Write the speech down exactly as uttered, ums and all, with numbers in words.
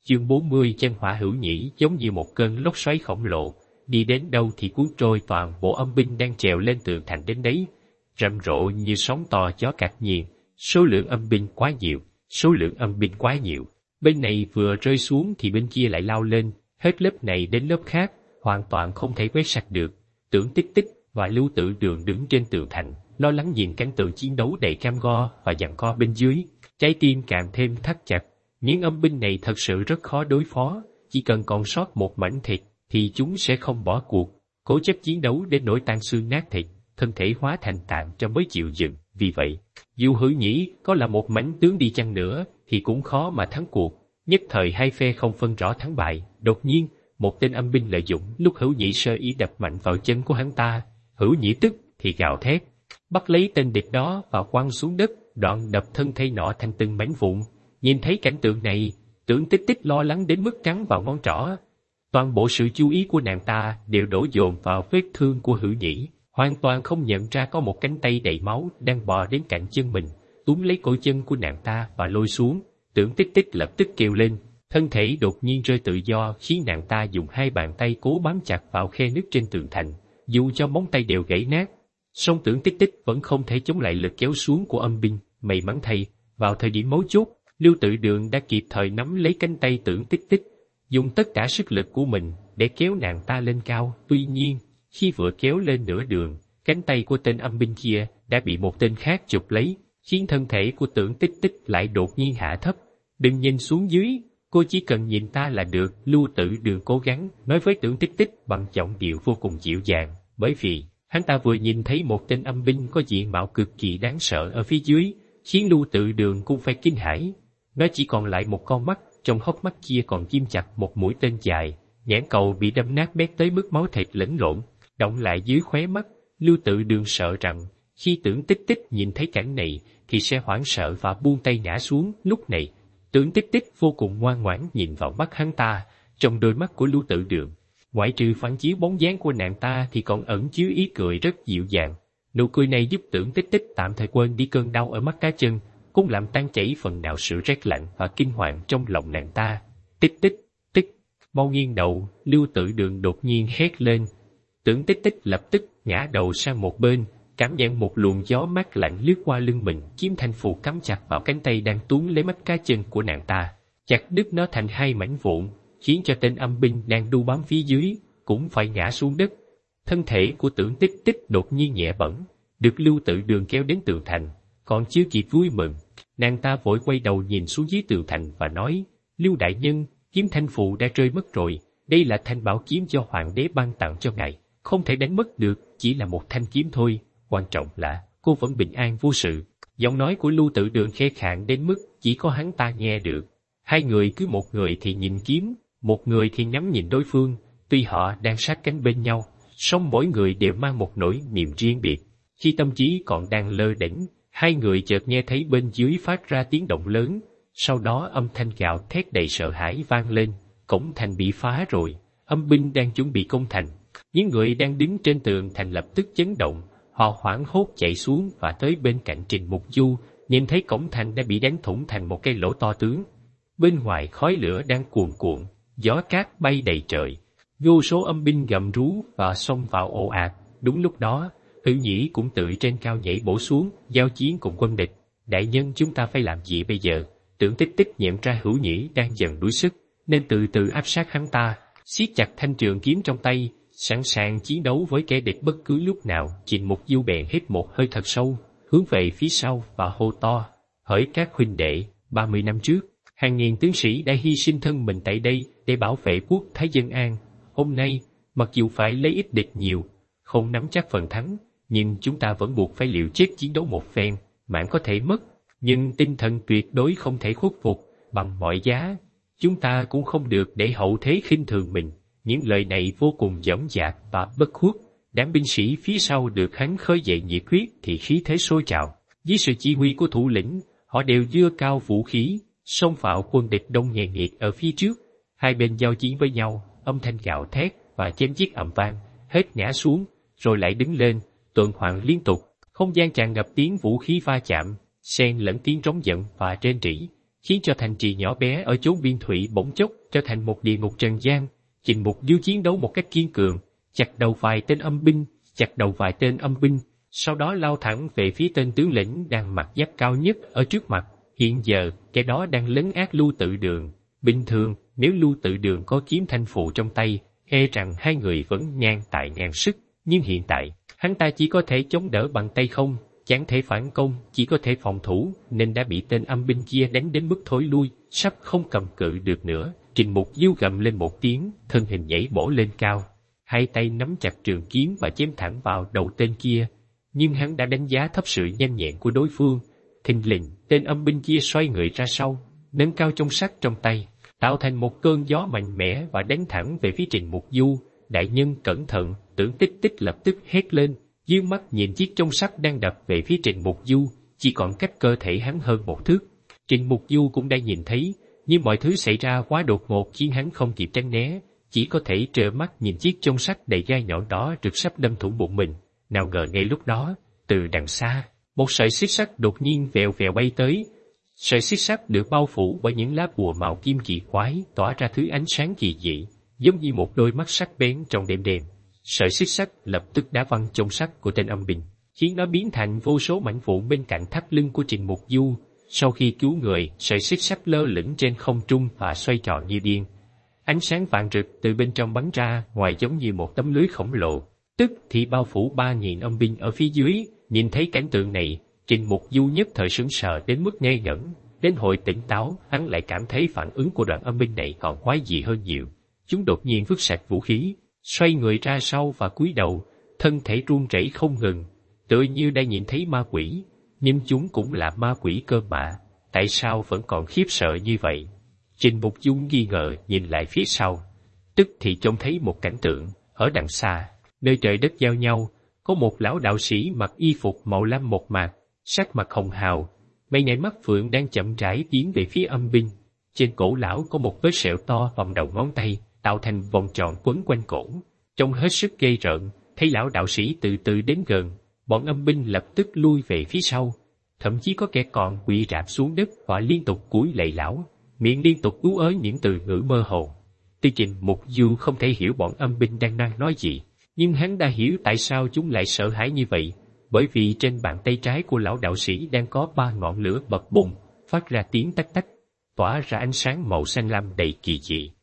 Chương bốn mươi. Chân hỏa hữu nhĩ giống như một cơn lốc xoáy khổng lồ, đi đến đâu thì cuốn trôi toàn bộ âm binh đang trèo lên tường thành đến đấy, rầm rộ như sóng to gió cạt nhiên. Số lượng âm binh quá nhiều, số lượng âm binh quá nhiều. Bên này vừa rơi xuống thì bên kia lại lao lên, hết lớp này đến lớp khác, hoàn toàn không thể quét sạch được. Tưởng Tích Tích và Lưu Tử Đường đứng trên tường thành, lo lắng nhìn cảnh tượng chiến đấu đầy cam go và giằng co bên dưới, trái tim càng thêm thắt chặt. Những âm binh này thật sự rất khó đối phó, chỉ cần còn sót một mảnh thịt thì chúng sẽ không bỏ cuộc, cố chấp chiến đấu đến nỗi tan xương nát thịt, thân thể hóa thành tàn cho mới chịu dừng. Vì vậy, dù Hữu Nhĩ có là một mãnh tướng đi chăng nữa thì cũng khó mà thắng cuộc. Nhất thời hai phe không phân rõ thắng bại. Đột nhiên, một tên âm binh lợi dụng lúc Hữu Nhĩ sơ ý đập mạnh vào chân của hắn ta. Hữu Nhĩ tức thì gào thét, bắt lấy tên địch đó và quăng xuống đất, đoạn đập thân thể nọ thành từng mảnh vụn. Nhìn thấy cảnh tượng này, Tưởng Tích Tích lo lắng đến mức cắn vào ngón trỏ. Toàn bộ sự chú ý của nàng ta đều đổ dồn vào vết thương của Hữu Nhĩ, hoàn toàn không nhận ra có một cánh tay đầy máu đang bò đến cạnh chân mình, túm lấy cổ chân của nàng ta và lôi xuống. Tưởng Tích Tích lập tức kêu lên, thân thể đột nhiên rơi tự do khiến nàng ta dùng hai bàn tay cố bám chặt vào khe nứt trên tường thành, dù cho móng tay đều gãy nát. Song Tưởng Tích Tích vẫn không thể chống lại lực kéo xuống của âm binh. May mắn thay, vào thời điểm mấu chốt, Lưu Tự Đường đã kịp thời nắm lấy cánh tay Tưởng Tích Tích, dùng tất cả sức lực của mình để kéo nàng ta lên cao. Tuy nhiên, khi vừa kéo lên nửa đường, cánh tay của tên âm binh kia đã bị một tên khác chụp lấy, khiến thân thể của Tưởng Tích Tích lại đột nhiên hạ thấp. Đừng nhìn xuống dưới, cô chỉ cần nhìn ta là được. Lưu Tự Đường cố gắng nói với Tưởng Tích Tích bằng giọng điệu vô cùng dịu dàng, bởi vì hắn ta vừa nhìn thấy một tên âm binh có diện mạo cực kỳ đáng sợ ở phía dưới, khiến Lưu Tự Đường cũng phải kinh hãi. Nó chỉ còn lại một con mắt, trong hốc mắt kia còn ghim chặt một mũi tên dài, nhãn cầu bị đâm nát bét tới mức máu thịt lẫn lộn đọng lại dưới khóe mắt. Lưu Tự Đường sợ rằng khi Tưởng Tích Tích nhìn thấy cảnh này thì sẽ hoảng sợ và buông tay ngã xuống. Lúc này, Tưởng Tích Tích vô cùng ngoan ngoãn nhìn vào mắt hắn ta. Trong đôi mắt của Lưu Tự Đường, ngoại trừ phản chiếu bóng dáng của nàng ta thì còn ẩn chứa ý cười rất dịu dàng. Nụ cười này giúp Tưởng Tích Tích tạm thời quên đi cơn đau ở mắt cá chân, cũng làm tan chảy phần nào sự rét lạnh và kinh hoàng trong lòng nàng ta. Tích Tích, tích, mau nghiêng đầu. Lưu Tự Đường đột nhiên hét lên. Tưởng Tích Tích lập tức ngã đầu sang một bên, cảm nhận một luồng gió mát lạnh lướt qua lưng mình, chiếc thanh phù cắm chặt vào cánh tay đang túm lấy mắt cá chân của nàng ta, chặt đứt nó thành hai mảnh vụn, khiến cho tên âm binh đang đu bám phía dưới cũng phải ngã xuống đất. Thân thể của Tưởng Tích Tích đột nhiên nhẹ bẫng, được Lưu Tự Đường kéo đến tường thành. Còn chưa kịp vui mừng, nàng ta vội quay đầu nhìn xuống dưới tường thành và nói, Lưu đại nhân, kiếm thanh phù đã rơi mất rồi. Đây là thanh bảo kiếm do hoàng đế ban tặng cho ngài, không thể đánh mất được, chỉ là một thanh kiếm thôi. Quan trọng là cô vẫn bình an vô sự. Giọng nói của Lưu Tự Đường khẽ khàng đến mức chỉ có hắn ta nghe được. Hai người cứ một người thì nhìn kiếm, một người thì ngắm nhìn đối phương. Tuy họ đang sát cánh bên nhau, song mỗi người đều mang một nỗi niềm riêng biệt. Khi tâm trí còn đang lơ đễnh, hai người chợt nghe thấy bên dưới phát ra tiếng động lớn. Sau đó âm thanh gào thét đầy sợ hãi vang lên. Cổng thành bị phá rồi, âm binh đang chuẩn bị công thành. Những người đang đứng trên tường thành lập tức chấn động. Họ hoảng hốt chạy xuống và tới bên cạnh Trình Mục Du, nhìn thấy cổng thành đã bị đánh thủng thành một cái lỗ to tướng. Bên ngoài khói lửa đang cuồn cuộn, gió cát bay đầy trời. Vô số âm binh gầm rú và xông vào ồ ạt. Đúng lúc đó, Hữu Nhĩ cũng tự trên cao nhảy bổ xuống, giao chiến cùng quân địch. Đại nhân, chúng ta phải làm gì bây giờ? Tưởng Tích Tích nhận ra Hữu Nhĩ đang dần đuối sức, nên từ từ áp sát hắn ta, siết chặt thanh trường kiếm trong tay, sẵn sàng chiến đấu với kẻ địch bất cứ lúc nào. Trình Mục Du bèn hít một hơi thật sâu, hướng về phía sau và hô to, hỡi các huynh đệ, ba mươi năm trước, hàng nghìn tướng sĩ đã hy sinh thân mình tại đây để bảo vệ quốc thái dân an. Hôm nay, mặc dù phải lấy ít địch nhiều, không nắm chắc phần thắng, nhưng chúng ta vẫn buộc phải liều chết chiến đấu một phen. Mạng có thể mất, nhưng tinh thần tuyệt đối không thể khuất phục bằng mọi giá. Chúng ta cũng không được để hậu thế khinh thường mình. Những lời này vô cùng dõng dạc và bất khuất. Đám binh sĩ phía sau được hắn khơi dậy nhiệt huyết thì khí thế sôi trào. Dưới sự chỉ huy của thủ lĩnh, họ đều giơ cao vũ khí, xông vào quân địch đông nghè nghiệt ở phía trước. Hai bên giao chiến với nhau, âm thanh gào thét và chém giết ầm vang, hết ngã xuống, rồi lại đứng lên, tuần hoàn liên tục. Không gian tràn ngập tiếng vũ khí va chạm, xen lẫn tiếng trống giận và rên rỉ. khiến cho thành trì nhỏ bé ở chốn biên thủy bỗng chốc trở thành một địa ngục trần gian. Trình Mục Du chiến đấu một cách kiên cường, chặt đầu vài tên âm binh, chặt đầu vài tên âm binh, sau đó lao thẳng về phía tên tướng lĩnh đang mặc giáp cao nhất ở trước mặt. Hiện giờ, kẻ đó đang lấn át Lưu Tự Đường. Bình thường, nếu Lưu Tự Đường có kiếm thanh phụ trong tay, e rằng hai người vẫn ngang tài ngang sức, nhưng hiện tại, hắn ta chỉ có thể chống đỡ bằng tay không, chẳng thể phản công, chỉ có thể phòng thủ, nên đã bị tên âm binh kia đánh đến mức thối lui, sắp không cầm cự được nữa. Trình Mục Du gầm lên một tiếng, thân hình nhảy bổ lên cao, hai tay nắm chặt trường kiếm và chém thẳng vào đầu tên kia. Nhưng hắn đã đánh giá thấp sự nhanh nhẹn của đối phương. Thình lình, tên âm binh kia xoay người ra sau, nâng cao chông sắt trong tay, tạo thành một cơn gió mạnh mẽ và đánh thẳng về phía Trình Mục Du. Đại nhân cẩn thận! Tưởng Tích Tích lập tức hét lên, dương mắt nhìn chiếc chông sắt đang đập về phía Trình Mục Du, chỉ còn cách cơ thể hắn hơn một thước. Trình Mục Du cũng đã nhìn thấy, nhưng mọi thứ xảy ra quá đột ngột khiến hắn không kịp tránh né, chỉ có thể trơ mắt nhìn chiếc chông sắt đầy gai nhọn đó rực sắp đâm thủng bụng mình. Nào ngờ ngay lúc đó, từ đằng xa, một sợi xích sắt đột nhiên vèo vèo bay tới. Sợi xích sắt được bao phủ bởi những lá bùa màu kim kỳ quái, tỏa ra thứ ánh sáng kỳ dị, giống như một đôi mắt sắc bén trong đêm đêm. Sợi xích sắt lập tức đá văng chông sắt của tên âm binh, khiến nó biến thành vô số mảnh vụn bên cạnh thắt lưng của Trình Mục Du. Sau khi cứu người, sợi xích sắt lơ lửng trên không trung và xoay tròn như điên. Ánh sáng vàng rực từ bên trong bắn ra ngoài giống như một tấm lưới khổng lồ, tức thì bao phủ ba nghìn âm binh ở phía dưới. Nhìn thấy cảnh tượng này, Trình Mục Du nhất thời sững sờ đến mức ngây ngẩn. Đến hồi tỉnh táo, hắn lại cảm thấy phản ứng của đoàn âm binh này còn quái dị hơn nhiều. Chúng đột nhiên vứt sạch vũ khí, xoay người ra sau và cúi đầu, thân thể run rẩy không ngừng, tựa như đã nhìn thấy ma quỷ. Nhưng chúng cũng là ma quỷ cơ mà, tại sao vẫn còn khiếp sợ như vậy? Trình Mục Du nghi ngờ nhìn lại phía sau, tức thì trông thấy một cảnh tượng. Ở đằng xa, nơi trời đất giao nhau, có một lão đạo sĩ mặc y phục màu lam một mạc, sắc mặt hồng hào, mày nhảy mắt phượng đang chậm rãi tiến về phía âm binh. Trên cổ lão có một vết sẹo to bằng đầu ngón tay, tạo thành vòng tròn quấn quanh cổ. Trông hết sức ghê rợn. Thấy lão đạo sĩ từ từ đến gần, bọn âm binh lập tức lui về phía sau, thậm chí có kẻ còn quỳ rạp xuống đất và liên tục cúi lạy lão, miệng liên tục ú ớ những từ ngữ mơ hồ. Tuy Trình Mục Du không thể hiểu bọn âm binh đang đang nói gì, nhưng hắn đã hiểu tại sao chúng lại sợ hãi như vậy, bởi vì trên bàn tay trái của lão đạo sĩ đang có ba ngọn lửa bập bùng, phát ra tiếng tách tách, tỏa ra ánh sáng màu xanh lam đầy kỳ dị.